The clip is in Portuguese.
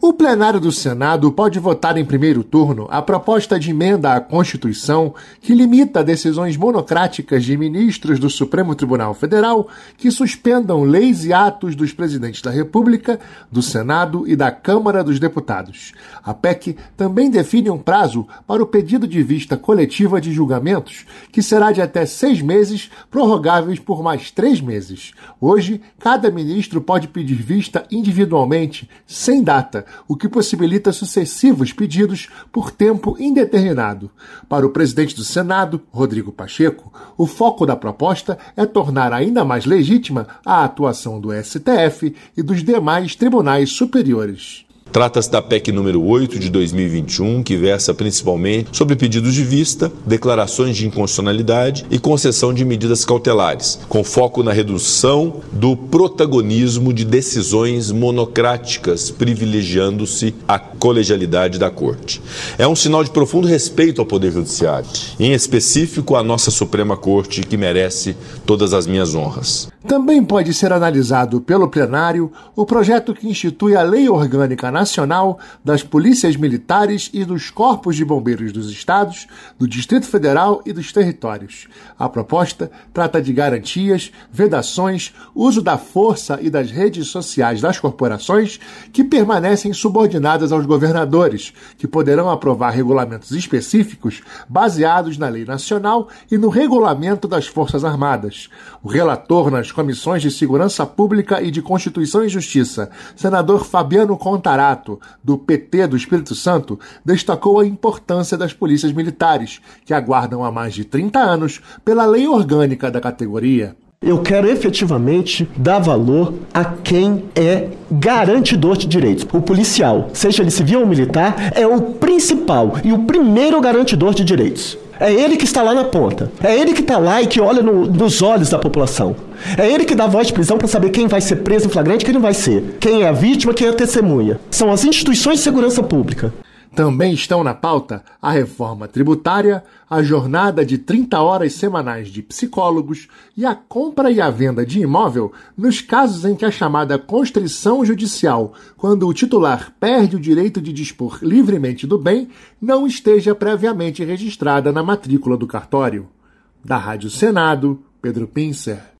O plenário do Senado pode votar em primeiro turno a proposta de emenda à Constituição que limita decisões monocráticas de ministros do Supremo Tribunal Federal que suspendam leis e atos dos presidentes da República, do Senado e da Câmara dos Deputados. A PEC também define um prazo para o pedido de vista coletiva de julgamentos, que será de até 6 meses, prorrogáveis por mais 3 meses. Hoje, cada ministro pode pedir vista individualmente, sem data, o que possibilita sucessivos pedidos por tempo indeterminado. Para o presidente do Senado, Rodrigo Pacheco, o foco da proposta é tornar ainda mais legítima a atuação do STF e dos demais tribunais superiores. Trata-se da PEC número 8 de 2021, que versa principalmente sobre pedidos de vista, declarações de inconstitucionalidade e concessão de medidas cautelares, com foco na redução do protagonismo de decisões monocráticas, privilegiando-se a colegialidade da Corte. É um sinal de profundo respeito ao Poder Judiciário, em específico à nossa Suprema Corte, que merece todas as minhas honras. Também pode ser analisado pelo plenário o projeto que institui a Lei Orgânica Nacional das Polícias Militares e dos Corpos de Bombeiros dos Estados, do Distrito Federal e dos territórios. A proposta trata de garantias, vedações, uso da força e das redes sociais das corporações que permanecem subordinadas aos governadores, que poderão aprovar regulamentos específicos baseados na lei nacional e no regulamento das Forças Armadas. O relator nas Comissões de Segurança Pública e de Constituição e Justiça, senador Fabiano Contarato, do PT do Espírito Santo, destacou a importância das polícias militares, que aguardam há mais de 30 anos pela lei orgânica da categoria. Eu quero efetivamente dar valor a quem é garantidor de direitos. O policial, seja ele civil ou militar, é o principal e o primeiro garantidor de direitos. É ele que está lá na ponta. É ele que está lá e que olha nos olhos da população. É ele que dá voz de prisão para saber quem vai ser preso em flagrante e quem não vai ser. Quem é a vítima, quem é a testemunha. São as instituições de segurança pública. Também estão na pauta a reforma tributária, a jornada de 30 horas semanais de psicólogos e a compra e a venda de imóvel nos casos em que a chamada constrição judicial, quando o titular perde o direito de dispor livremente do bem, não esteja previamente registrada na matrícula do cartório. Da Rádio Senado, Pedro Pincer.